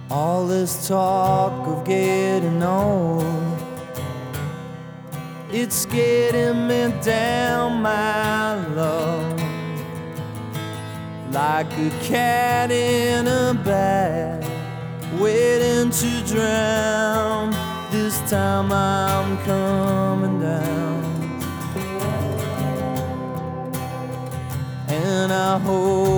All this talk of getting old, it's getting me down, my love, like a cat in a bag, waiting to drown. This time I'm coming down, and I hope